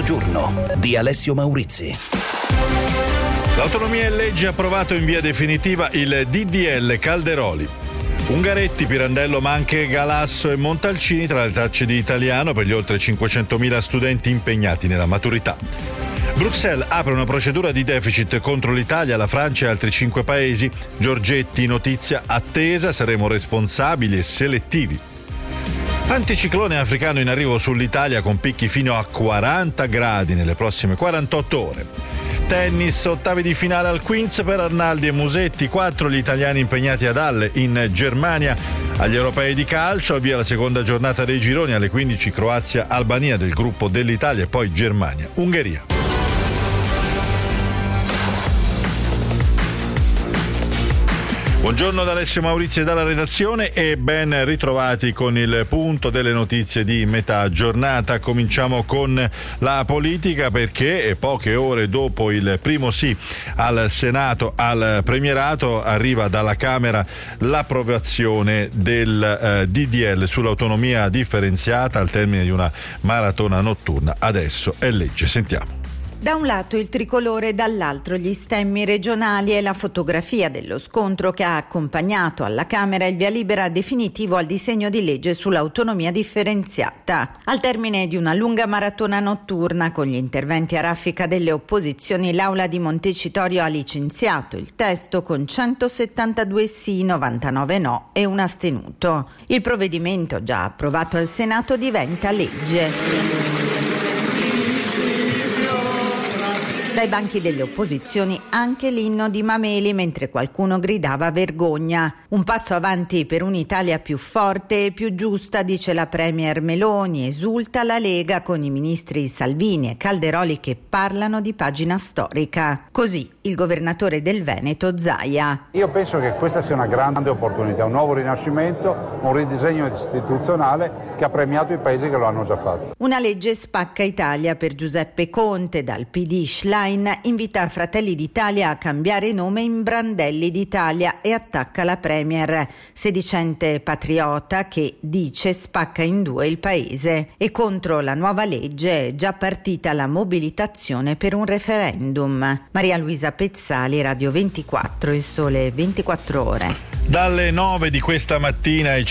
Mezzogiorno di Alessio Maurizi. L'autonomia è legge, approvato in via definitiva il DDL Calderoli. Ungaretti, Pirandello, ma anche Galasso e Montalcini tra le tracce di italiano per gli oltre 500.000 studenti impegnati nella maturità. Bruxelles apre una procedura di deficit contro l'Italia, la Francia e altri 5 paesi. Giorgetti, notizia attesa, saremo responsabili e selettivi. Anticiclone africano in arrivo sull'Italia con picchi fino a 40 gradi nelle prossime 48 ore. Tennis, ottavi di finale al Queens per Arnaldi e Musetti, 4 gli italiani impegnati ad Halle in Germania. Agli europei di calcio, avvia la seconda giornata dei gironi, alle 15 Croazia-Albania del gruppo dell'Italia e poi Germania-Ungheria. Buongiorno da Alessio Maurizi e dalla redazione e ben ritrovati con il punto delle notizie di metà giornata. Cominciamo con la politica perché poche ore dopo il primo sì al Senato, al premierato, arriva dalla Camera l'approvazione del DDL sull'autonomia differenziata al termine di una maratona notturna. Adesso è legge, sentiamo. Da un lato il tricolore, dall'altro gli stemmi regionali e la fotografia dello scontro che ha accompagnato alla Camera il via libera definitivo al disegno di legge sull'autonomia differenziata. Al termine di una lunga maratona notturna con gli interventi a raffica delle opposizioni, l'Aula di Montecitorio ha licenziato il testo con 172 sì, 99 no e un astenuto. Il provvedimento, già approvato al Senato, diventa legge. Dai banchi delle opposizioni anche l'inno di Mameli, mentre qualcuno gridava vergogna. Un passo avanti per un'Italia più forte e più giusta, dice la Premier Meloni. Esulta la Lega con i ministri Salvini e Calderoli che parlano di pagina storica. Così il governatore del Veneto Zaia. Io penso che questa sia una grande opportunità, un nuovo rinascimento, un ridisegno istituzionale che ha premiato i paesi che lo hanno già fatto. Una legge spacca Italia per Giuseppe Conte. Dal PD Schlein invita Fratelli d'Italia a cambiare nome in Brandelli d'Italia e attacca la Premier, sedicente patriota che dice spacca in due il paese. E contro la nuova legge è già partita la mobilitazione per un referendum. Maria Luisa Pezzali, Radio 24, Il Sole 24 Ore. Dalle 9 di questa mattina i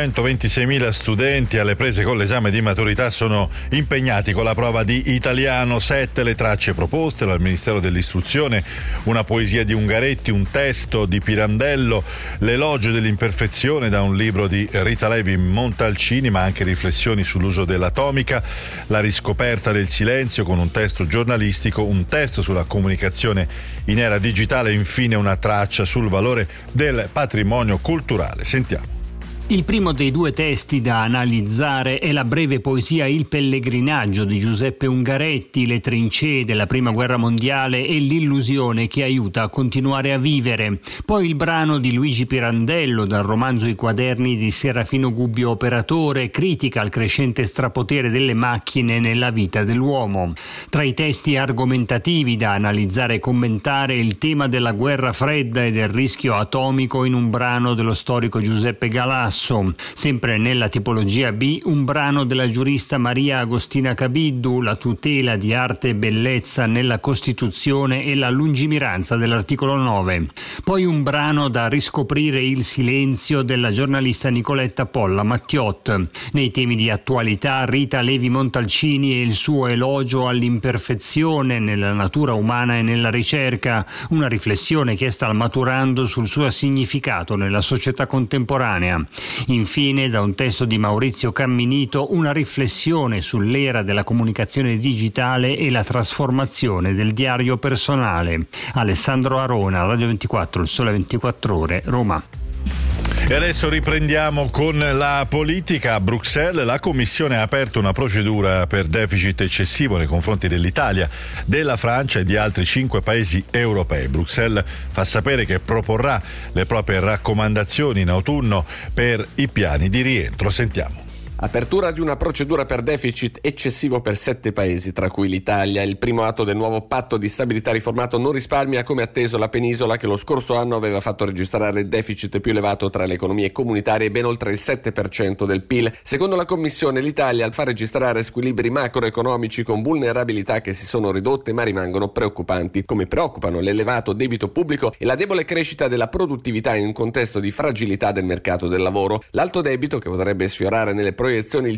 526.000 studenti alle prese con l'esame di maturità sono impegnati con la prova di italiano. 7 le tracce proposte dal Ministero dell'Istruzione, una poesia di Ungaretti, un testo di Pirandello, l'elogio dell'imperfezione da un libro di Rita Levi Montalcini, ma anche riflessioni sull'uso dell'atomica, la riscoperta del silenzio con un testo giornalistico, un testo sulla comunicazione in era digitale e infine una traccia sul valore del patrimonio culturale. Sentiamo. Il primo dei due testi da analizzare è la breve poesia Il pellegrinaggio di Giuseppe Ungaretti, le trincee della Prima Guerra Mondiale e l'illusione che aiuta a continuare a vivere. Poi il brano di Luigi Pirandello dal romanzo I quaderni di Serafino Gubbio Operatore, critica al crescente strapotere delle macchine nella vita dell'uomo. Tra i testi argomentativi da analizzare e commentare il tema della guerra fredda e del rischio atomico in un brano dello storico Giuseppe Galasso. Sempre nella tipologia B, un brano della giurista Maria Agostina Cabiddu, la tutela di arte e bellezza nella Costituzione e la lungimiranza dell'articolo 9. Poi un brano da riscoprire il silenzio della giornalista Nicoletta Polla Mattiot. Nei temi di attualità, Rita Levi Montalcini e il suo elogio all'imperfezione nella natura umana e nella ricerca, una riflessione che sta maturando sul suo significato nella società contemporanea. Infine, da un testo di Maurizio Camminito, una riflessione sull'era della comunicazione digitale e la trasformazione del diario personale. Alessandro Arona, Radio 24, Il Sole 24 Ore, Roma. E adesso riprendiamo con la politica. A Bruxelles la Commissione ha aperto una procedura per deficit eccessivo nei confronti dell'Italia, della Francia e di altri 5 paesi europei. Bruxelles fa sapere che proporrà le proprie raccomandazioni in autunno per i piani di rientro. Sentiamo. Apertura di una procedura per deficit eccessivo per 7 paesi, tra cui l'Italia. Il primo atto del nuovo patto di stabilità riformato non risparmia come atteso la penisola, che lo scorso anno aveva fatto registrare il deficit più elevato tra le economie comunitarie, ben oltre il 7% del PIL. Secondo la Commissione, l'Italia fa registrare squilibri macroeconomici con vulnerabilità che si sono ridotte ma rimangono preoccupanti, come preoccupano l'elevato debito pubblico e la debole crescita della produttività in un contesto di fragilità del mercato del lavoro. L'alto debito, che potrebbe sfiorare nelle proiezioni il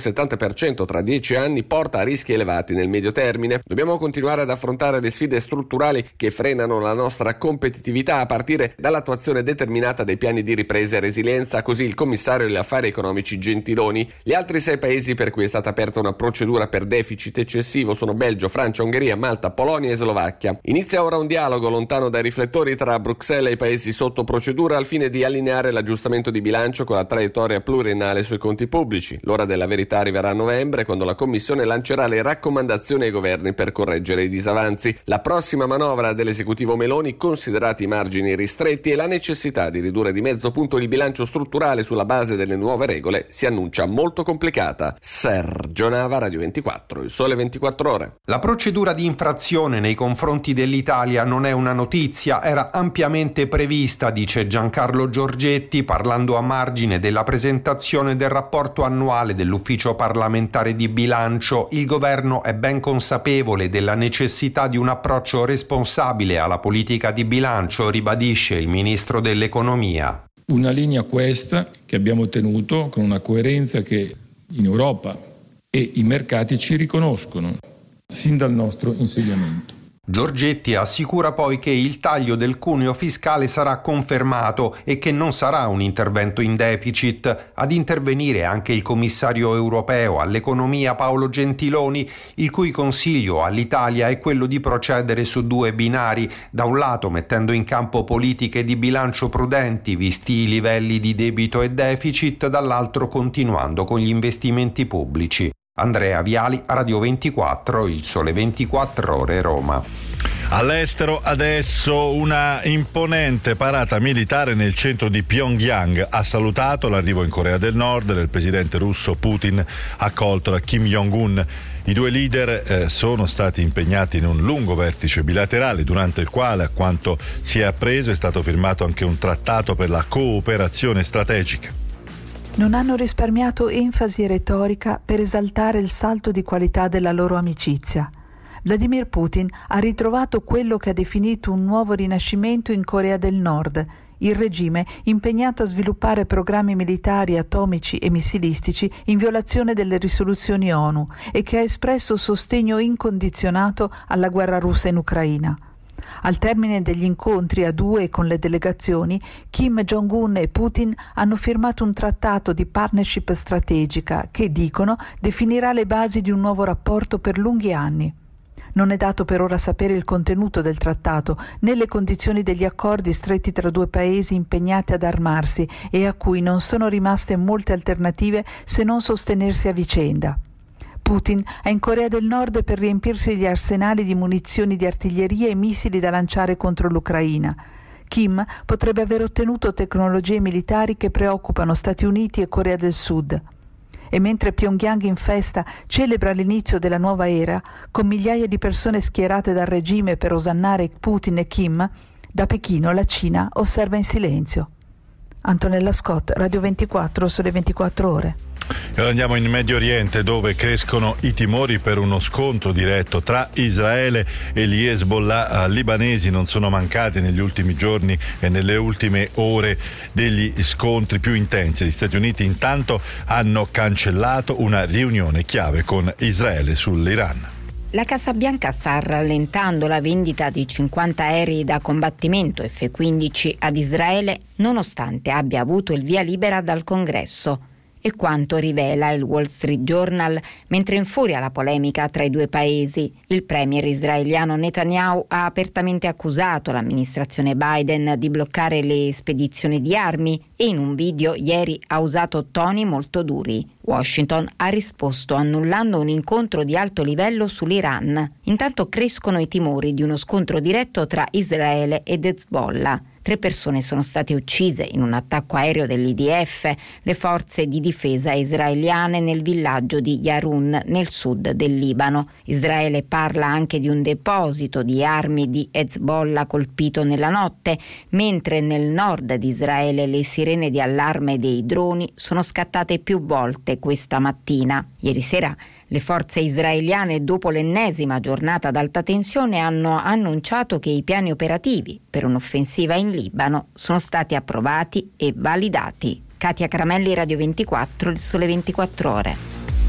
170% tra 10 anni, porta a rischi elevati nel medio termine. Dobbiamo continuare ad affrontare le sfide strutturali che frenano la nostra competitività, a partire dall'attuazione determinata dei piani di ripresa e resilienza, così il commissario agli affari economici Gentiloni. Gli altri 6 paesi per cui è stata aperta una procedura per deficit eccessivo sono Belgio, Francia, Ungheria, Malta, Polonia e Slovacchia. Inizia ora un dialogo lontano dai riflettori tra Bruxelles e i paesi sotto procedura al fine di allineare l'aggiustamento di bilancio con la traiettoria pluriennale sui conti pubblici. L'ora della verità arriverà a novembre, quando la Commissione lancerà le raccomandazioni ai governi per correggere i disavanzi. La prossima manovra dell'esecutivo Meloni, considerati i margini ristretti e la necessità di ridurre di mezzo punto il bilancio strutturale sulla base delle nuove regole, si annuncia molto complicata. Sergio Nava, Radio 24, Il Sole 24 Ore. La procedura di infrazione nei confronti dell'Italia non è una notizia, era ampiamente prevista, dice Giancarlo Giorgetti, parlando a margine della presentazione del rapporto annuale dell'Ufficio parlamentare di bilancio. Il governo è ben consapevole della necessità di un approccio responsabile alla politica di bilancio, ribadisce il ministro dell'economia. Una linea questa che abbiamo tenuto con una coerenza che in Europa e i mercati ci riconoscono sin dal nostro insediamento. Giorgetti assicura poi che il taglio del cuneo fiscale sarà confermato e che non sarà un intervento in deficit. Ad intervenire anche il commissario europeo all'economia Paolo Gentiloni, il cui consiglio all'Italia è quello di procedere su 2 binari, da un lato mettendo in campo politiche di bilancio prudenti visti i livelli di debito e deficit, dall'altro continuando con gli investimenti pubblici. Andrea Viali, Radio 24, Il Sole 24 Ore, Roma. All'estero adesso una imponente parata militare nel centro di Pyongyang ha salutato l'arrivo in Corea del Nord del presidente russo Putin, accolto da Kim Jong-un. I 2 leader sono stati impegnati in un lungo vertice bilaterale, durante il quale, a quanto si è appreso, è stato firmato anche un trattato per la cooperazione strategica. Non hanno risparmiato enfasi e retorica per esaltare il salto di qualità della loro amicizia. Vladimir Putin ha ritrovato quello che ha definito un nuovo rinascimento in Corea del Nord, il regime impegnato a sviluppare programmi militari atomici e missilistici in violazione delle risoluzioni ONU e che ha espresso sostegno incondizionato alla guerra russa in Ucraina. Al termine degli incontri a 2 con le delegazioni, Kim Jong-un e Putin hanno firmato un trattato di partnership strategica che, dicono, definirà le basi di un nuovo rapporto per lunghi anni. Non è dato per ora sapere il contenuto del trattato né le condizioni degli accordi stretti tra 2 paesi impegnati ad armarsi e a cui non sono rimaste molte alternative se non sostenersi a vicenda. Putin è in Corea del Nord per riempirsi gli arsenali di munizioni di artiglieria e missili da lanciare contro l'Ucraina. Kim potrebbe aver ottenuto tecnologie militari che preoccupano Stati Uniti e Corea del Sud. E mentre Pyongyang in festa celebra l'inizio della nuova era, con migliaia di persone schierate dal regime per osannare Putin e Kim, da Pechino la Cina osserva in silenzio. Antonella Scott, Radio 24, Sole 24 Ore. E ora andiamo in Medio Oriente, dove crescono i timori per uno scontro diretto tra Israele e gli Hezbollah libanesi. Non sono mancati negli ultimi giorni e nelle ultime ore degli scontri più intensi. Gli Stati Uniti intanto hanno cancellato una riunione chiave con Israele sull'Iran. La Casa Bianca sta rallentando la vendita di 50 aerei da combattimento F-15 ad Israele, nonostante abbia avuto il via libera dal Congresso. E quanto rivela il Wall Street Journal, mentre infuria la polemica tra i 2 paesi. Il premier israeliano Netanyahu ha apertamente accusato l'amministrazione Biden di bloccare le spedizioni di armi e in un video ieri ha usato toni molto duri. Washington ha risposto annullando un incontro di alto livello sull'Iran. Intanto crescono i timori di uno scontro diretto tra Israele ed Hezbollah. 3 persone sono state uccise in un attacco aereo dell'IDF, le forze di difesa israeliane nel villaggio di Yarun, nel sud del Libano. Israele parla anche di un deposito di armi di Hezbollah colpito nella notte, mentre nel nord di Israele le sirene di allarme dei droni sono scattate più volte questa mattina. Ieri sera le forze israeliane, dopo l'ennesima giornata ad alta tensione, hanno annunciato che i piani operativi per un'offensiva in Libano sono stati approvati e validati. Katia Caramelli, Radio 24, Il Sole 24 Ore.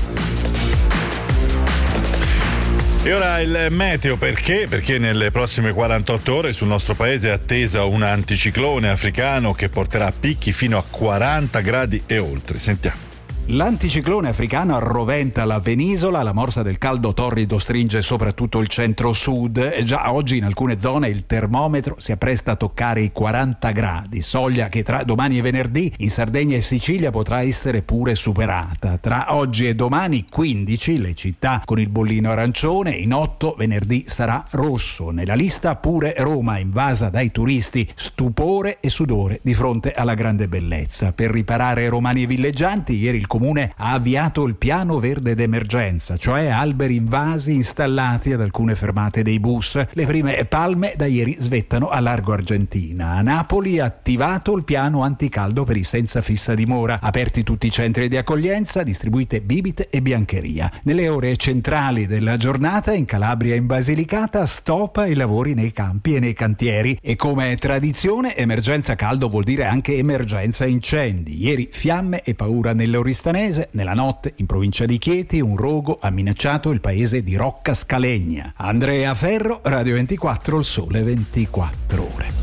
E ora il meteo, perché? Perché nelle prossime 48 ore sul nostro paese è attesa un anticiclone africano che porterà picchi fino a 40 gradi e oltre. Sentiamo. L'anticiclone africano arroventa la penisola, la morsa del caldo torrido stringe soprattutto il centro-sud e già oggi in alcune zone il termometro si appresta a toccare i 40 gradi, soglia che tra domani e venerdì in Sardegna e Sicilia potrà essere pure superata. Tra oggi e domani 15 le città con il bollino arancione, in 8 venerdì sarà rosso. Nella lista pure Roma, invasa dai turisti, stupore e sudore di fronte alla grande bellezza. Per riparare romani e villeggianti, ieri il Comune ha avviato il piano verde d'emergenza, cioè alberi invasi installati ad alcune fermate dei bus. Le prime palme da ieri svettano a Largo Argentina. A Napoli ha attivato il piano anticaldo per i senza fissa dimora, aperti tutti i centri di accoglienza, distribuite bibite e biancheria. Nelle ore centrali della giornata in Calabria e in Basilicata stop ai lavori nei campi e nei cantieri e come tradizione emergenza caldo vuol dire anche emergenza incendi. Ieri fiamme e paura nell'Oristanese. Nella notte in provincia di Chieti un rogo ha minacciato il paese di Rocca Scalegna. Andrea Ferro, Radio 24, Il Sole 24 Ore.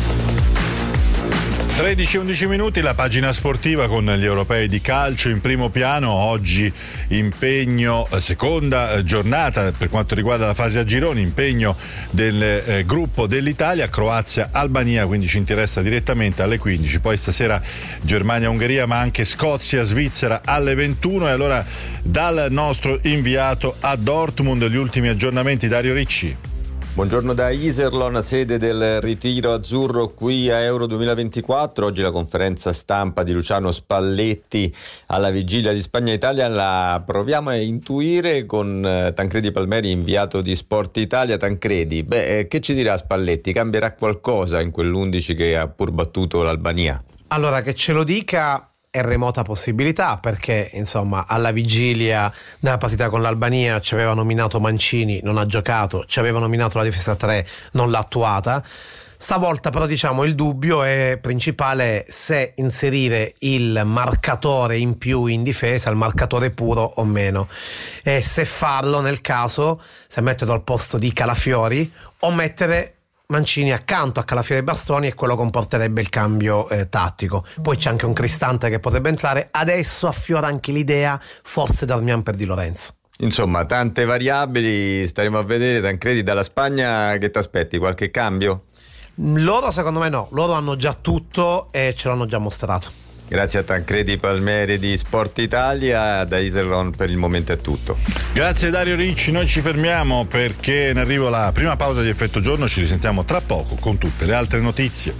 13-11 minuti, la pagina sportiva con gli europei di calcio in primo piano. Oggi impegno, seconda giornata per quanto riguarda la fase a gironi, impegno del gruppo dell'Italia, Croazia-Albania, quindi ci interessa direttamente alle 15. Poi stasera Germania-Ungheria, ma anche Scozia-Svizzera alle 21. E allora dal nostro inviato a Dortmund gli ultimi aggiornamenti, Dario Ricci. Buongiorno da Iserlohn, sede del ritiro azzurro qui a Euro 2024. Oggi la conferenza stampa di Luciano Spalletti alla vigilia di Spagna-Italia la proviamo a intuire con Tancredi Palmeri, inviato di Sport Italia. Tancredi, che ci dirà Spalletti? Cambierà qualcosa in quell'11 che ha pur battuto l'Albania? Allora, che ce lo dica è remota possibilità, perché insomma alla vigilia della partita con l'Albania ci aveva nominato Mancini, non ha giocato, ci aveva nominato la difesa 3, non l'ha attuata. Stavolta però diciamo il dubbio è principale se inserire il marcatore in più in difesa, il marcatore puro o meno, e se farlo nel caso, se metterlo al posto di Calafiori o mettere Mancini accanto a Calafiori e Bastoni, e quello comporterebbe il cambio tattico. Poi c'è anche un Cristante che potrebbe entrare. Adesso affiora anche l'idea forse Darmian per Di Lorenzo. Insomma, tante variabili, staremo a vedere. Tancredi, dalla Spagna che ti aspetti? Qualche cambio? Loro secondo me no, loro hanno già tutto e ce l'hanno già mostrato. Grazie a Tancredi Palmeri di Sport Italia. Da Iserlohn per il momento è tutto. Grazie Dario Ricci, noi ci fermiamo perché in arrivo la prima pausa di Effetto Giorno, ci risentiamo tra poco con tutte le altre notizie.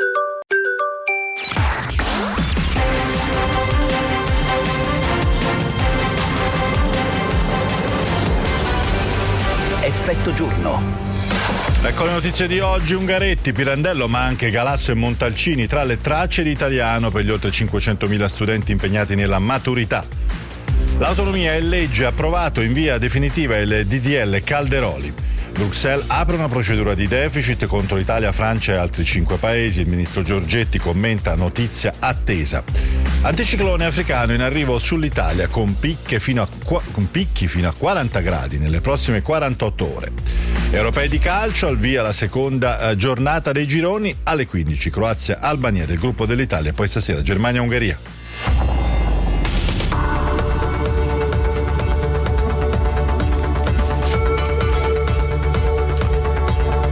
Effetto Giorno. Ecco le notizie di oggi. Ungaretti, Pirandello ma anche Galasso e Montalcini tra le tracce di italiano per gli oltre 500.000 studenti impegnati nella maturità. L'autonomia e legge, approvato in via definitiva il DDL Calderoli. Bruxelles apre una procedura di deficit contro Italia, Francia e altri 5 paesi. Il ministro Giorgetti commenta notizia attesa. Anticiclone africano in arrivo sull'Italia con picchi fino a 40 gradi nelle prossime 48 ore. Europei di calcio, al via la seconda giornata dei gironi alle 15. Croazia-Albania del gruppo dell'Italia, poi stasera Germania-Ungheria.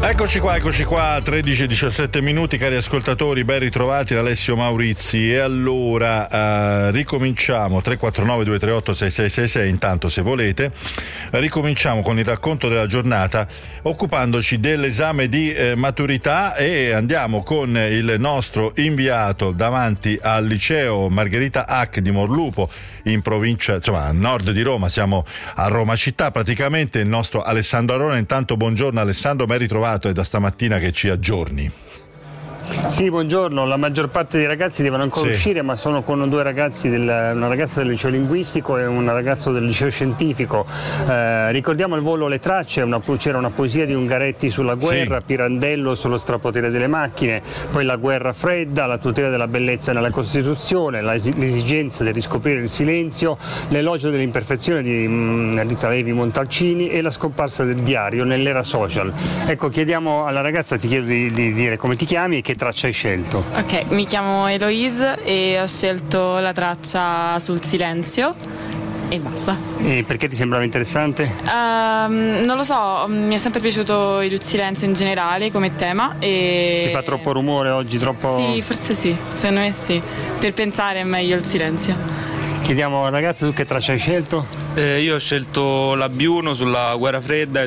Eccoci qua, 13:17 minuti, cari ascoltatori, ben ritrovati da Alessio Maurizi. E allora ricominciamo, 349 238 6666, intanto se volete, ricominciamo con il racconto della giornata occupandoci dell'esame di maturità, e andiamo con il nostro inviato davanti al liceo Margherita Hack di Morlupo, in provincia, insomma a nord di Roma, siamo a Roma città praticamente, il nostro Alessandro Arona. Intanto buongiorno Alessandro, ben ritrovato, è da stamattina che ci aggiorni. Sì, buongiorno. La maggior parte dei ragazzi devono ancora uscire, ma sono con due ragazzi, una ragazza del liceo linguistico e un ragazzo del liceo scientifico. Ricordiamo al volo le tracce: c'era una poesia di Ungaretti sulla guerra, sì. Pirandello sullo strapotere delle macchine, poi la guerra fredda, la tutela della bellezza nella Costituzione, l'esigenza di riscoprire il silenzio, l'elogio dell'imperfezione di Rita Levi Montalcini e la scomparsa del diario nell'era social. Ecco, chiediamo alla ragazza, ti chiedo di dire come ti chiami e che traccia hai scelto. Ok, mi chiamo Eloise e ho scelto la traccia sul silenzio e basta. E perché ti sembrava interessante? Non lo so, mi è sempre piaciuto il silenzio in generale come tema e... Si fa troppo rumore oggi, troppo... Sì, forse sì, secondo me sì. Per pensare è meglio il silenzio. Chiediamo al ragazzo, tu che traccia hai scelto? Io ho scelto la B1 sulla guerra fredda e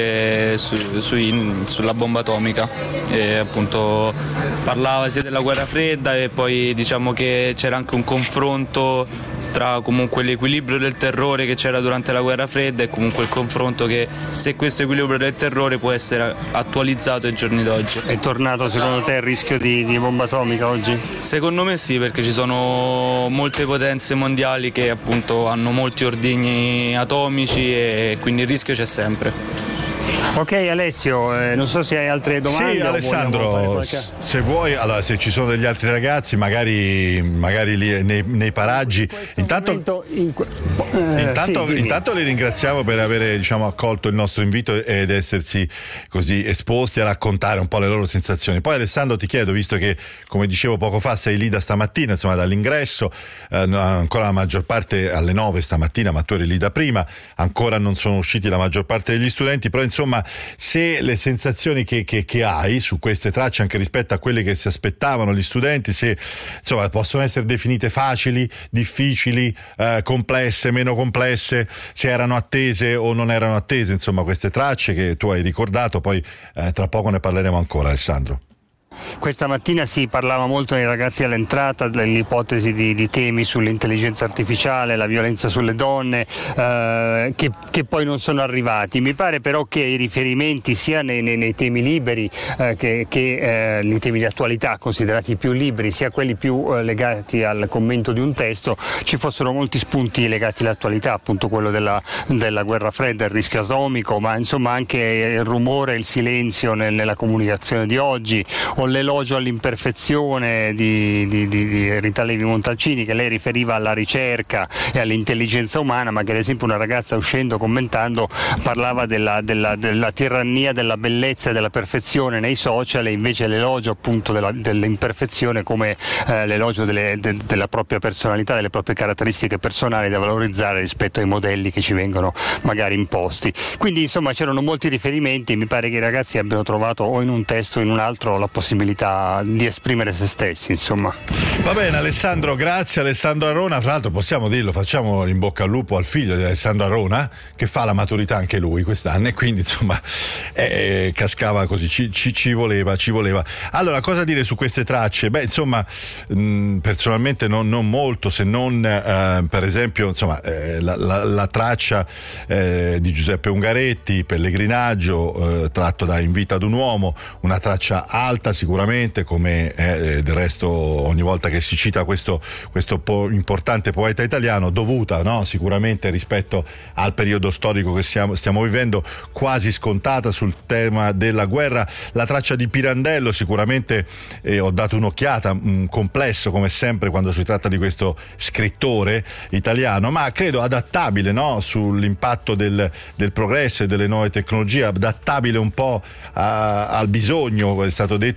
sulla bomba atomica, e appunto parlava sia della guerra fredda e poi diciamo che c'era anche un confronto tra comunque l'equilibrio del terrore che c'era durante la guerra fredda e comunque il confronto che se questo equilibrio del terrore può essere attualizzato ai giorni d'oggi. È tornato secondo te il rischio di bomba atomica oggi? Secondo me sì, perché ci sono molte potenze mondiali che appunto hanno molti ordigni atomici e quindi il rischio c'è sempre. Ok Alessio, non so se hai altre domande. Sì Alessandro, se vuoi, allora se ci sono degli altri ragazzi magari lì nei paraggi, intanto li ringraziamo per avere accolto il nostro invito ed essersi così esposti a raccontare un po' le loro sensazioni. Poi Alessandro ti chiedo, visto che come dicevo poco fa sei lì da stamattina, insomma dall'ingresso, ancora la maggior parte alle 9 stamattina, ma tu eri lì da prima, ancora non sono usciti la maggior parte degli studenti, però insomma se le sensazioni che hai su queste tracce, anche rispetto a quelle che si aspettavano gli studenti, se insomma possono essere definite facili, difficili, complesse, meno complesse, se erano attese o non erano attese, insomma queste tracce che tu hai ricordato, poi tra poco ne parleremo ancora Alessandro. Questa mattina si parlava molto nei ragazzi all'entrata dell'ipotesi di temi sull'intelligenza artificiale, la violenza sulle donne, che poi non sono arrivati. Mi pare però che i riferimenti sia nei temi liberi che nei temi di attualità considerati più liberi, sia quelli più legati al commento di un testo, ci fossero molti spunti legati all'attualità, appunto quello della guerra fredda, il rischio atomico, ma insomma anche il rumore, il silenzio nella comunicazione di oggi, o l'elogio all'imperfezione di Rita Levi Montalcini, che lei riferiva alla ricerca e all'intelligenza umana, ma che ad esempio una ragazza uscendo commentando parlava della tirannia della bellezza e della perfezione nei social, e invece l'elogio appunto dell'imperfezione come l'elogio della propria personalità, delle proprie caratteristiche personali da valorizzare rispetto ai modelli che ci vengono magari imposti. Quindi insomma c'erano molti riferimenti e mi pare che i ragazzi abbiano trovato o in un testo o in un altro la possibilità di esprimere se stessi, insomma. Va bene Alessandro, grazie. Alessandro Arona, fra l'altro possiamo dirlo, facciamo in bocca al lupo al figlio di Alessandro Arona, che fa la maturità anche lui quest'anno, e quindi insomma cascava così, ci voleva. Allora, cosa dire su queste tracce? Beh, insomma, personalmente non molto, se non per esempio insomma la traccia di Giuseppe Ungaretti, Pellegrinaggio, tratto da In vita ad un uomo, una traccia alta sicuramente, come del resto ogni volta che si cita questo importante poeta italiano, dovuta, no? Sicuramente rispetto al periodo storico che stiamo vivendo, quasi scontata sul tema della guerra. La traccia di Pirandello sicuramente, ho dato un'occhiata, complesso come sempre quando si tratta di questo scrittore italiano, ma credo adattabile, no? Sull'impatto del progresso e delle nuove tecnologie, adattabile un po' al bisogno, è stato detto,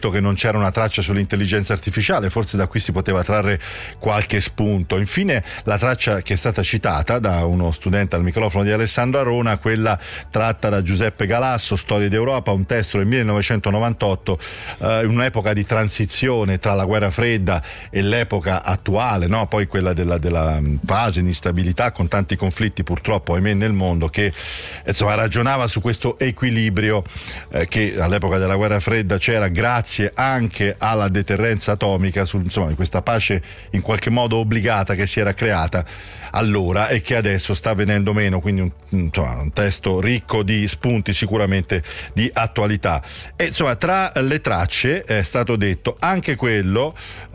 detto che non c'era una traccia sull'intelligenza artificiale, forse da qui si poteva trarre qualche spunto. Infine la traccia che è stata citata da uno studente al microfono di Alessandro Arona, quella tratta da Giuseppe Galasso, Storie d'Europa, un testo del 1998, in un'epoca di transizione tra la guerra fredda e l'epoca attuale, no? Poi quella della fase di instabilità con tanti conflitti purtroppo ahimè nel mondo, che insomma ragionava su questo equilibrio che all'epoca della guerra fredda c'era grazie anche alla deterrenza atomica, insomma questa pace in qualche modo obbligata che si era creata allora e che adesso sta venendo meno, quindi un testo ricco di spunti sicuramente di attualità. E insomma tra le tracce è stato detto anche quella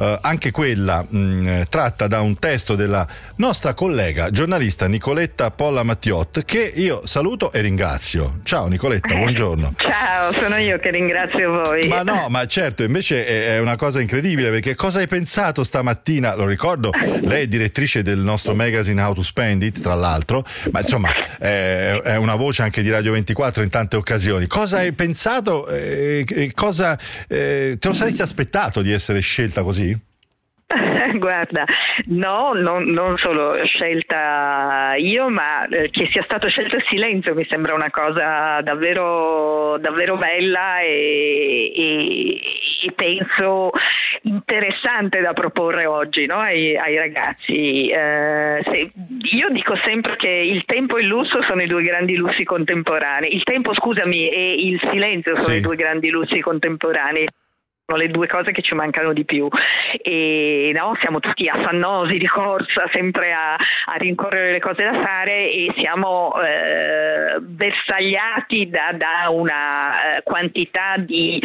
tratta da un testo della nostra collega giornalista Nicoletta Polla Mattiot, che io saluto e ringrazio. Ciao Nicoletta, buongiorno. Ciao, sono io che ringrazio voi. Ma certo, invece è una cosa incredibile, perché cosa hai pensato stamattina? Lo ricordo, lei è direttrice del nostro magazine How to Spend It, tra l'altro, ma insomma è una voce anche di Radio 24 in tante occasioni. Cosa hai pensato? Cosa te lo saresti aspettato di essere scelta così? Guarda, no, non solo scelta io, ma che sia stato scelto il silenzio mi sembra una cosa davvero, davvero bella e penso interessante da proporre oggi, no? ai ragazzi. Io dico sempre che il tempo e il lusso sono i due grandi lussi contemporanei. Il tempo, scusami, e il silenzio sono i due grandi lussi contemporanei. Sono le due cose che ci mancano di più, e no, siamo tutti affannosi di corsa, sempre a rincorrere le cose da fare, e siamo bersagliati da una quantità di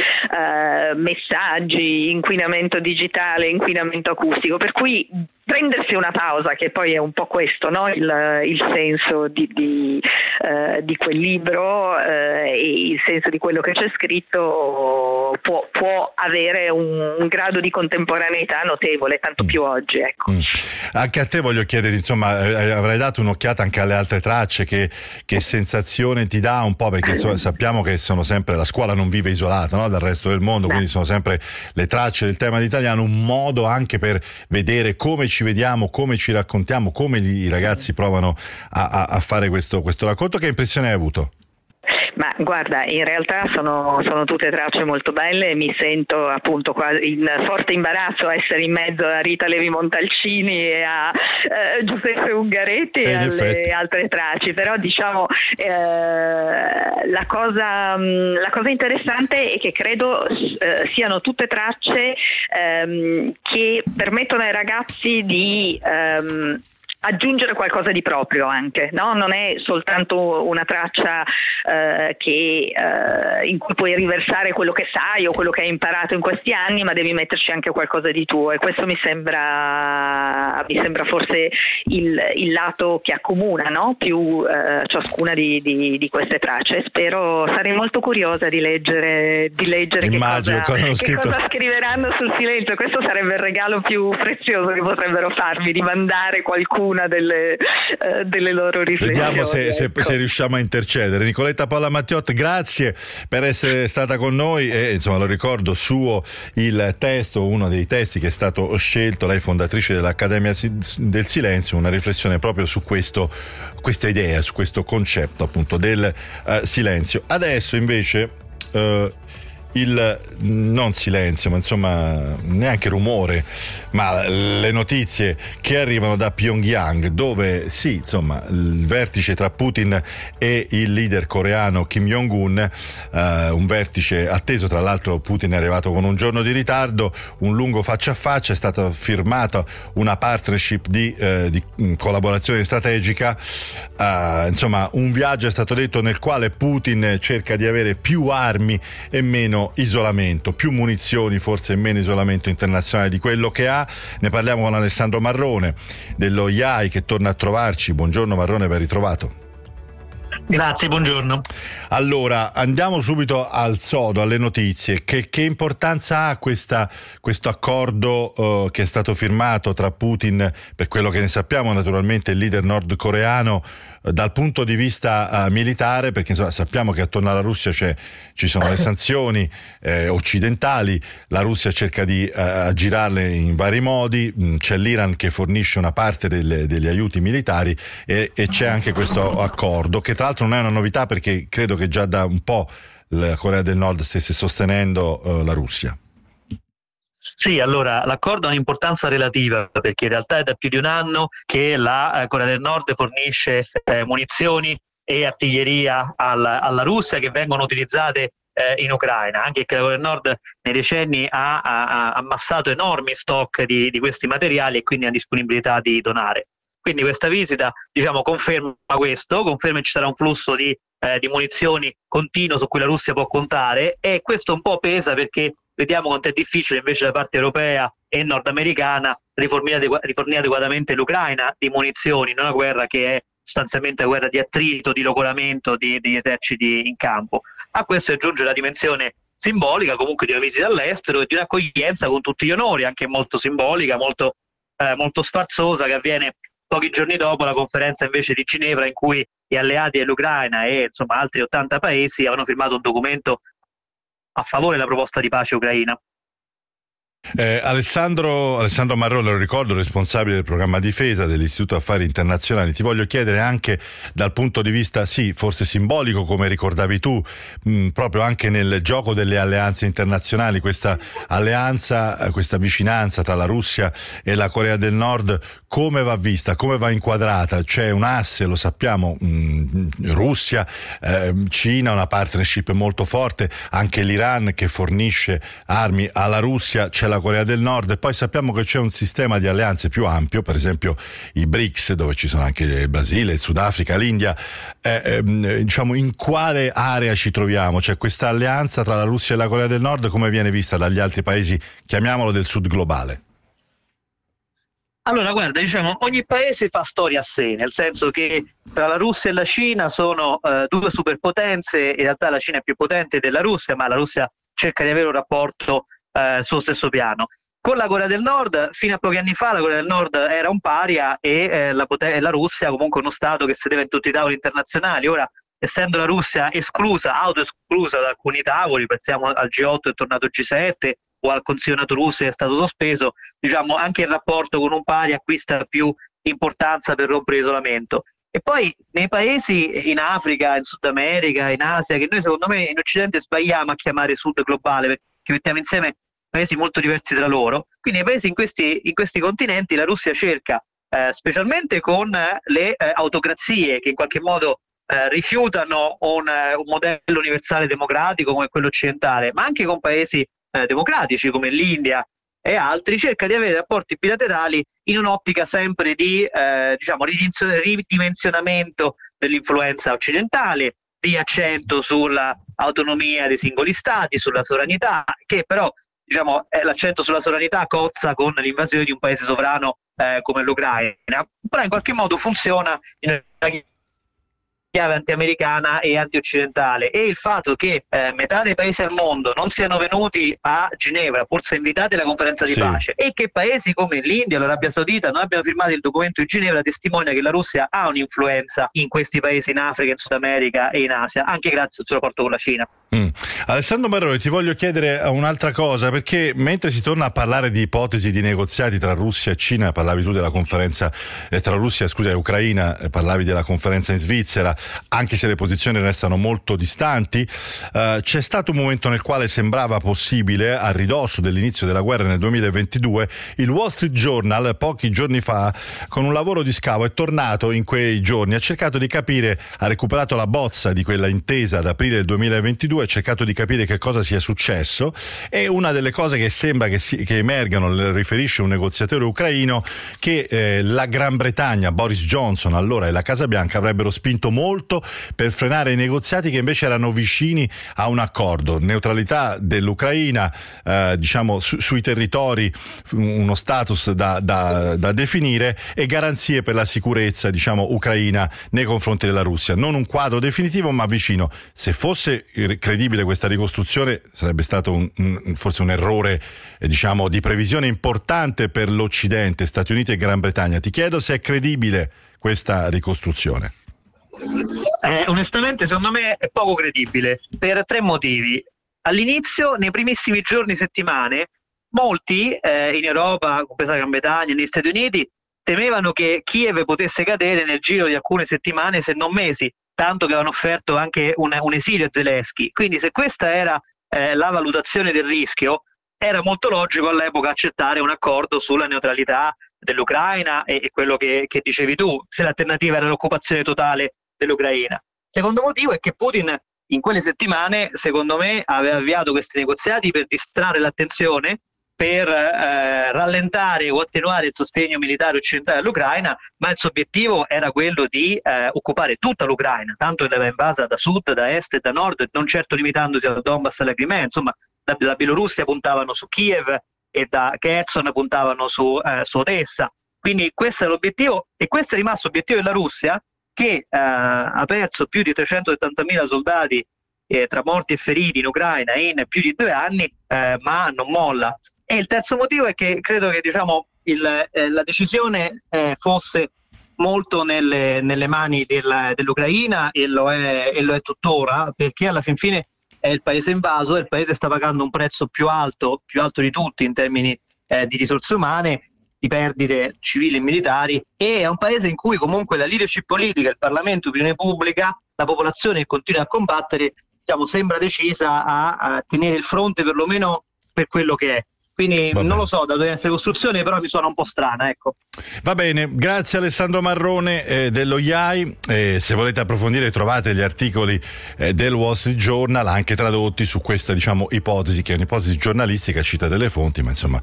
messaggi, inquinamento digitale, inquinamento acustico, per cui prendersi una pausa, che poi è un po' questo, no? il senso di quel libro e il senso di quello che c'è scritto può avere un grado di contemporaneità notevole, tanto più oggi, ecco. Anche a te voglio chiedere, insomma, avrai dato un'occhiata anche alle altre tracce, che sensazione ti dà un po', perché insomma, sappiamo che sono sempre, la scuola non vive isolata, no? Dal resto del mondo, quindi sono sempre le tracce del tema italiano, un modo anche per vedere come ci vediamo, come ci raccontiamo, come i ragazzi provano a fare questo racconto. Che impressione hai avuto? Ma guarda, in realtà sono tutte tracce molto belle, mi sento appunto quasi in forte imbarazzo a essere in mezzo a Rita Levi Montalcini e a Giuseppe Ungaretti e alle altre tracce, però diciamo la cosa interessante è che credo siano tutte tracce che permettono ai ragazzi di aggiungere qualcosa di proprio anche, no? Non è soltanto una traccia in cui puoi riversare quello che sai o quello che hai imparato in questi anni, ma devi metterci anche qualcosa di tuo, e questo mi sembra forse il lato che accomuna, no? Più ciascuna di queste tracce. Sarei molto curiosa di leggere che cosa scriveranno sul silenzio. Questo sarebbe il regalo più prezioso che potrebbero farmi, di mandare qualcuno delle loro riflessioni. Vediamo se riusciamo a intercedere. Nicoletta Polla Mattiot, grazie per essere stata con noi, e insomma lo ricordo suo il testo, uno dei testi che è stato scelto, lei fondatrice dell'Accademia del Silenzio, una riflessione proprio su questa idea, su questo concetto appunto del silenzio. Adesso invece non silenzio, ma insomma neanche rumore, ma le notizie che arrivano da Pyongyang, dove sì, insomma, il vertice tra Putin e il leader coreano Kim Jong-un, un vertice atteso, tra l'altro Putin è arrivato con un giorno di ritardo, un lungo faccia a faccia, è stata firmata una partnership di collaborazione strategica, insomma un viaggio è stato detto nel quale Putin cerca di avere più armi e meno isolamento, più munizioni forse e meno isolamento internazionale di quello che ha. Ne parliamo con Alessandro Marrone dello IAI, che torna a trovarci. Buongiorno Marrone, ben ritrovato. Grazie, buongiorno. Allora, andiamo subito al sodo, alle notizie. Che importanza ha questo accordo che è stato firmato tra Putin, per quello che ne sappiamo, naturalmente il leader nordcoreano, dal punto di vista militare, perché insomma, sappiamo che attorno alla Russia ci sono le sanzioni occidentali, la Russia cerca di aggirarle in vari modi, c'è l'Iran che fornisce una parte degli aiuti militari e c'è anche questo accordo, che tra l'altro non è una novità, perché credo che già da un po' la Corea del Nord stesse sostenendo la Russia. Sì, allora l'accordo ha un'importanza relativa, perché in realtà è da più di un anno che la Corea del Nord fornisce munizioni e artiglieria alla Russia, che vengono utilizzate in Ucraina, anche che la Corea del Nord nei decenni ha ammassato enormi stock di questi materiali e quindi ha disponibilità di donare. Quindi questa visita, conferma questo, conferma che ci sarà un flusso di munizioni continuo su cui la Russia può contare, e questo un po' pesa, perché vediamo quanto è difficile invece da parte europea e nordamericana rifornire adeguatamente l'Ucraina di munizioni, in una guerra che è sostanzialmente una guerra di attrito, di logoramento degli eserciti in campo. A questo aggiunge la dimensione simbolica comunque di una visita all'estero e di un'accoglienza con tutti gli onori, anche molto simbolica, molto sfarzosa, che avviene pochi giorni dopo la conferenza invece di Ginevra, in cui gli alleati dell'Ucraina e altri 80 paesi avevano firmato un documento a favore della proposta di pace ucraina. Alessandro Marrone, lo ricordo, responsabile del programma difesa dell'Istituto Affari Internazionali. Ti voglio chiedere anche dal punto di vista, sì, forse simbolico, come ricordavi tu, proprio anche nel gioco delle alleanze internazionali, questa alleanza, questa vicinanza tra la Russia e la Corea del Nord, come va vista, come va inquadrata? C'è un asse, lo sappiamo, Russia, Cina, una partnership molto forte, anche l'Iran che fornisce armi alla Russia, c'è la Corea del Nord, e poi sappiamo che c'è un sistema di alleanze più ampio, per esempio i BRICS, dove ci sono anche il Brasile, il Sudafrica, l'India. In quale area ci troviamo? C'è questa alleanza tra la Russia e la Corea del Nord, come viene vista dagli altri paesi, chiamiamolo del sud globale? Allora, guarda, ogni paese fa storia a sé, nel senso che tra la Russia e la Cina sono due superpotenze. In realtà la Cina è più potente della Russia, ma la Russia cerca di avere un rapporto sullo stesso piano. Con la Corea del Nord, fino a pochi anni fa, la Corea del Nord era un paria e la Russia comunque uno stato che sedeva in tutti i tavoli internazionali. Ora, essendo la Russia autoesclusa da alcuni tavoli, pensiamo al G8 è tornato G7 o al Consiglio NATO russo è stato sospeso, anche il rapporto con un paria acquista più importanza per rompere l'isolamento. E poi nei paesi in Africa, in Sud America, in Asia, che noi secondo me in Occidente sbagliamo a chiamare sud globale, perché mettiamo insieme paesi molto diversi tra loro. Quindi nei paesi in questi continenti la Russia cerca, specialmente con le autocrazie che in qualche modo rifiutano un modello universale democratico come quello occidentale, ma anche con paesi democratici come l'India e altri, cerca di avere rapporti bilaterali in un'ottica sempre di ridimensionamento dell'influenza occidentale, di accento sulla autonomia dei singoli stati, sulla sovranità, che però l'accento sulla sovranità cozza con l'invasione di un paese sovrano come l'Ucraina, però in qualche modo funziona in una chiave anti-americana e anti-occidentale, e il fatto che metà dei paesi al mondo non siano venuti a Ginevra, forse invitati alla conferenza di pace, e che paesi come l'India e l'Arabia Saudita non abbiano firmato il documento di Ginevra, testimonia che la Russia ha un'influenza in questi paesi, in Africa, in Sud America e in Asia, anche grazie al suo rapporto con la Cina. Alessandro Marrone, ti voglio chiedere un'altra cosa, perché mentre si torna a parlare di ipotesi di negoziati tra Russia e Cina, parlavi tu della conferenza tra Russia e Ucraina, parlavi della conferenza in Svizzera, anche se le posizioni restano molto distanti, c'è stato un momento nel quale sembrava possibile, a ridosso dell'inizio della guerra nel 2022, il Wall Street Journal pochi giorni fa, con un lavoro di scavo, è tornato in quei giorni, ha cercato di capire, ha recuperato la bozza di quella intesa ad aprile del 2022, ha cercato di capire che cosa sia successo, e una delle cose che sembra che emergano, riferisce un negoziatore ucraino, che la Gran Bretagna, Boris Johnson allora, e la Casa Bianca avrebbero spinto molto molto per frenare i negoziati che invece erano vicini a un accordo, neutralità dell'Ucraina, sui territori, uno status da definire e garanzie per la sicurezza ucraina nei confronti della Russia. Non un quadro definitivo ma vicino. Se fosse credibile questa ricostruzione sarebbe stato forse un errore di previsione importante per l'Occidente, Stati Uniti e Gran Bretagna. Ti chiedo se è credibile questa ricostruzione. Onestamente secondo me è poco credibile per 3 motivi. All'inizio, nei primissimi giorni, settimane, molti in Europa, compresa la Gran Bretagna e negli Stati Uniti, temevano che Kiev potesse cadere nel giro di alcune settimane, se non mesi, tanto che avevano offerto anche un esilio a Zelensky. Quindi se questa era la valutazione del rischio, era molto logico all'epoca accettare un accordo sulla neutralità dell'Ucraina e quello che dicevi tu, se l'alternativa era l'occupazione totale dell'Ucraina. Secondo motivo è che Putin in quelle settimane, secondo me, aveva avviato questi negoziati per distrarre l'attenzione, per rallentare o attenuare il sostegno militare occidentale all'Ucraina, ma il suo obiettivo era quello di occupare tutta l'Ucraina, tanto che l'aveva invasa da sud, da est e da nord, non certo limitandosi al Donbass e alla Crimea. Insomma, da Bielorussia puntavano su Kiev e da Kherson puntavano su Odessa. Quindi questo è l'obiettivo, e questo è rimasto l'obiettivo della Russia, che ha perso più di 370.000 soldati tra morti e feriti in Ucraina in più di 2 anni, ma non molla. E il terzo motivo è che credo che la decisione fosse molto nelle mani dell'Ucraina, e lo è tuttora, perché alla fin fine è il paese invaso e il paese sta pagando un prezzo più alto di tutti in termini di risorse umane, di perdite civili e militari, e è un paese in cui comunque la leadership politica, il Parlamento, l'opinione pubblica, la popolazione che continua a combattere, sembra decisa a tenere il fronte, perlomeno per quello che è. Quindi non lo so da dove essere costruzione, però mi suona un po' strana, ecco. Va bene, grazie Alessandro Marrone dello IAI. Se volete approfondire trovate gli articoli del Wall Street Journal anche tradotti su questa ipotesi, che è un'ipotesi giornalistica, cita delle fonti, ma insomma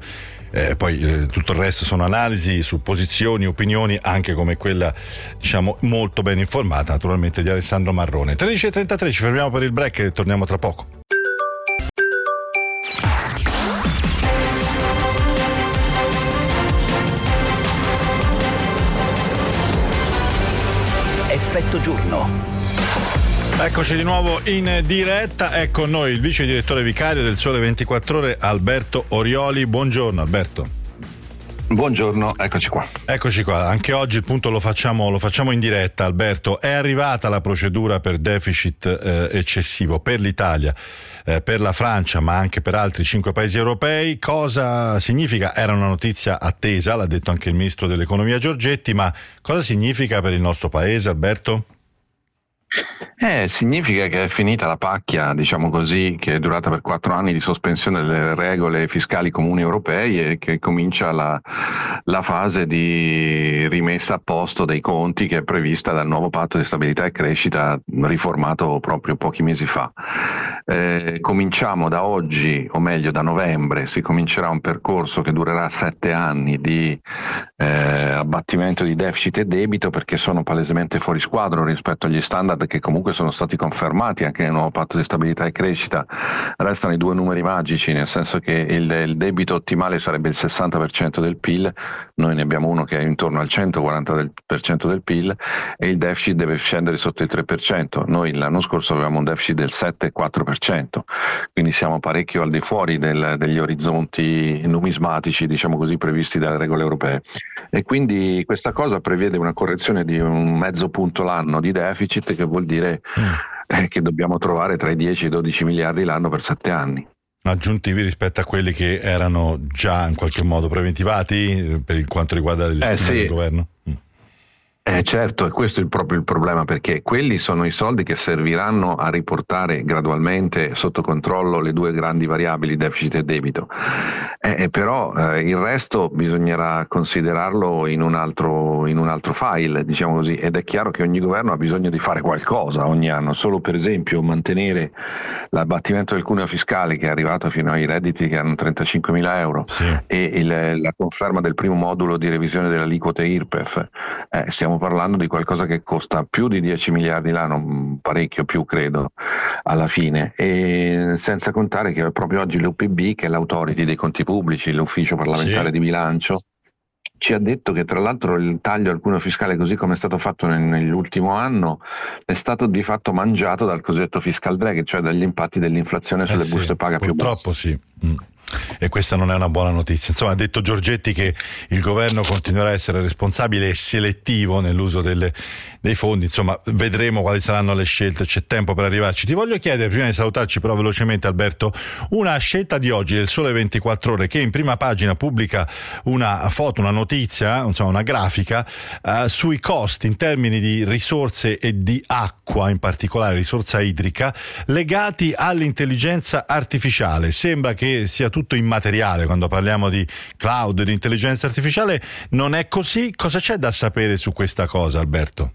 poi tutto il resto sono analisi, supposizioni, opinioni, anche come quella molto ben informata naturalmente di Alessandro Marrone. 13:33, ci fermiamo per il break e torniamo tra poco. Effetto giorno. Eccoci di nuovo in diretta, è con noi il vice direttore vicario del Sole 24 Ore, Alberto Orioli. Buongiorno Alberto. Buongiorno, eccoci qua. Eccoci qua, anche oggi il punto lo facciamo in diretta. Alberto, è arrivata la procedura per deficit eccessivo per l'Italia, per la Francia, ma anche per altri 5 paesi europei. Cosa significa? Era una notizia attesa, l'ha detto anche il ministro dell'economia Giorgetti, ma cosa significa per il nostro paese, Alberto? Significa che è finita la pacchia, diciamo così, che è durata per 4 anni di sospensione delle regole fiscali comuni europei, e che comincia la fase di rimessa a posto dei conti che è prevista dal nuovo patto di stabilità e crescita riformato proprio pochi mesi fa. Cominciamo da oggi, o meglio da novembre, si comincerà un percorso che durerà 7 anni di abbattimento di deficit e debito, perché sono palesemente fuori squadro rispetto agli standard che comunque sono stati confermati anche nel nuovo patto di stabilità e crescita. Restano i 2 numeri magici, nel senso che il debito ottimale sarebbe il 60% del PIL, noi ne abbiamo uno che è intorno al 140% del PIL, e il deficit deve scendere sotto il 3%. Noi l'anno scorso avevamo un deficit del 7,4%, quindi siamo parecchio al di fuori degli orizzonti numismatici, diciamo così, previsti dalle regole europee, e quindi questa cosa prevede una correzione di 0,5 punto l'anno di deficit, che vuol dire che dobbiamo trovare tra i 10 e i 12 miliardi l'anno per 7 anni. Aggiuntivi rispetto a quelli che erano già in qualche modo preventivati per quanto riguarda le stime del governo? Certo, e questo è proprio il problema, perché quelli sono i soldi che serviranno a riportare gradualmente sotto controllo le 2 grandi variabili, deficit e debito. Però il resto bisognerà considerarlo in un altro file, diciamo così, ed è chiaro che ogni governo ha bisogno di fare qualcosa ogni anno. Solo per esempio mantenere l'abbattimento del cuneo fiscale, che è arrivato fino ai redditi che hanno 35.000 euro, e la conferma del primo modulo di revisione delle aliquote IRPEF, stiamo stiamo parlando di qualcosa che costa più di 10 miliardi l'anno, parecchio più credo alla fine, e senza contare che proprio oggi l'UPB, che è l'Authority dei conti pubblici, l'ufficio parlamentare di bilancio, ci ha detto che tra l'altro il taglio al cuneo fiscale, così come è stato fatto nell'ultimo anno, è stato di fatto mangiato dal cosiddetto fiscal drag, cioè dagli impatti dell'inflazione sulle buste paga più basse. Purtroppo sì. E questa non è una buona notizia. Insomma, ha detto Giorgetti che il governo continuerà a essere responsabile e selettivo nell'uso dei fondi. Insomma, vedremo quali saranno le scelte, c'è tempo per arrivarci. Ti voglio chiedere, prima di salutarci però velocemente, Alberto, una scelta di oggi del Sole 24 Ore, che in prima pagina pubblica una foto, una notizia, insomma una grafica sui costi in termini di risorse e di acqua, in particolare risorsa idrica, legati all'intelligenza artificiale. Sembra che sia tutto immateriale quando parliamo di cloud e di intelligenza artificiale. Non è così? Cosa c'è da sapere su questa cosa, Alberto?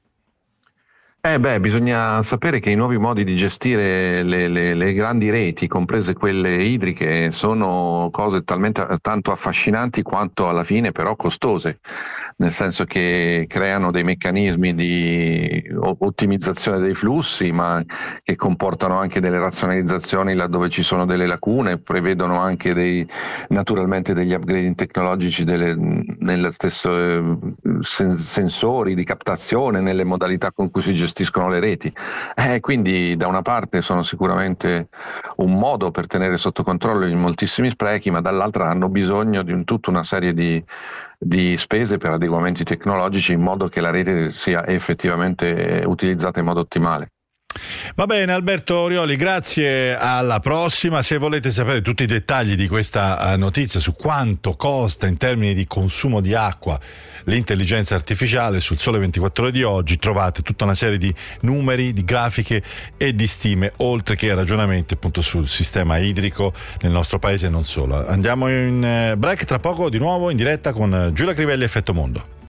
Bisogna sapere che i nuovi modi di gestire le grandi reti, comprese quelle idriche, sono cose tanto affascinanti quanto alla fine però costose, nel senso che creano dei meccanismi di ottimizzazione dei flussi, ma che comportano anche delle razionalizzazioni laddove ci sono delle lacune, prevedono anche naturalmente degli upgrading tecnologici nelle stesse sensori di captazione, nelle modalità con cui si gestiscono le reti, quindi da una parte sono sicuramente un modo per tenere sotto controllo i moltissimi sprechi, ma dall'altra hanno bisogno di tutta una serie di spese per adeguamenti tecnologici in modo che la rete sia effettivamente utilizzata in modo ottimale. Va bene, Alberto Orioli, grazie, alla prossima. Se volete sapere tutti i dettagli di questa notizia su quanto costa in termini di consumo di acqua l'intelligenza artificiale, sul Sole 24 Ore di oggi trovate tutta una serie di numeri, di grafiche e di stime, oltre che ragionamenti appunto sul sistema idrico nel nostro paese e non solo. Andiamo in break, tra poco di nuovo in diretta con Giulia Crivelli, Effetto Mondo.